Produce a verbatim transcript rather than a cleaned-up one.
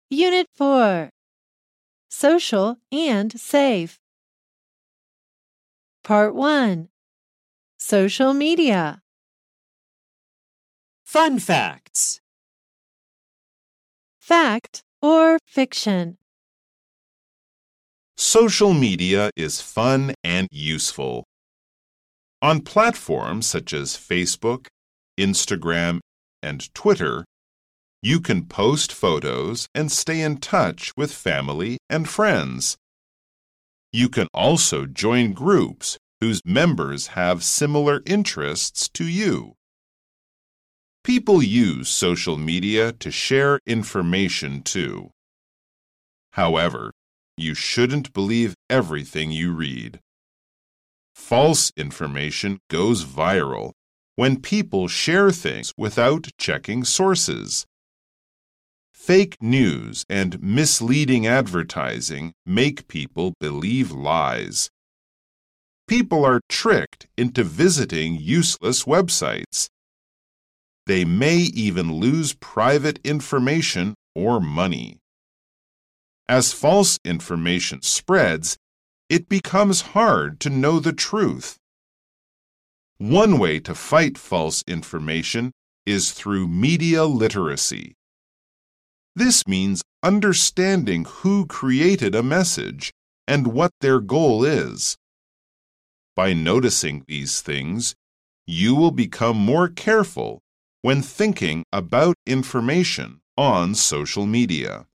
Unit four. Social and Safe. Part one. Social media. Fun facts. Fact or fiction? Social media is fun and useful. On platforms such as Facebook, Instagram, and Twitter, you can post photos and stay in touch with family and friends. You can also join groups whose members have similar interests to you. People use social media to share information too. However, you shouldn't believe everything you read. False information goes viral when people share things without checking sources. Fake news and misleading advertising make people believe lies. People are tricked into visiting useless websites. They may even lose private information or money. As false information spreads, it becomes hard to know the truth. One way to fight false information is through media literacy. This means understanding who created a message and what their goal is. By noticing these things, you will become more careful when thinking about information on social media.